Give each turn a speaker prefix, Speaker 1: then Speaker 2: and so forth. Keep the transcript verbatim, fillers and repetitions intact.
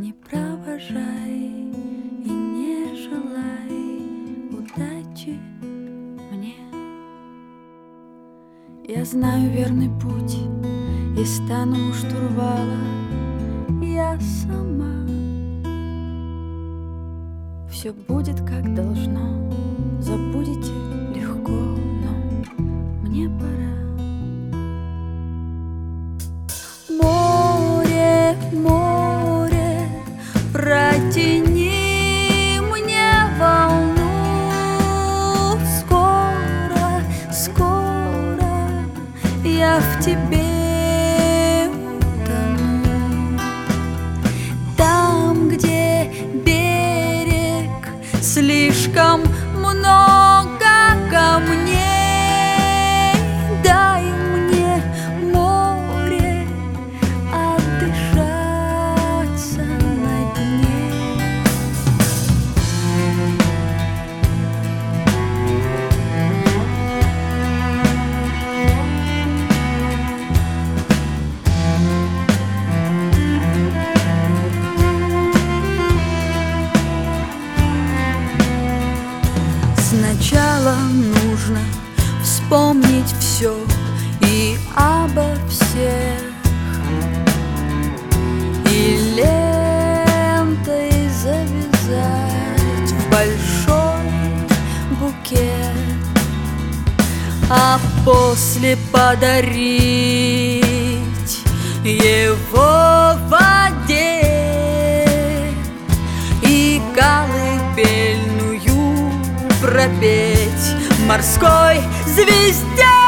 Speaker 1: Не провожай и не желай удачи мне. Я знаю верный путь и стану у штурвала я сама. Все будет как должно, забудете легко, но мне пора. Море, море, протяни мне волну. Скоро, скоро я в тебе утону. Там, где берег, слишком много камней. Дай мне, море, отдышаться на дне. Сначала нужно вспомнить все и обо всех, и лентой завязать в большой букет, а после подарить его воде и колыбельную пропеть морской звезде.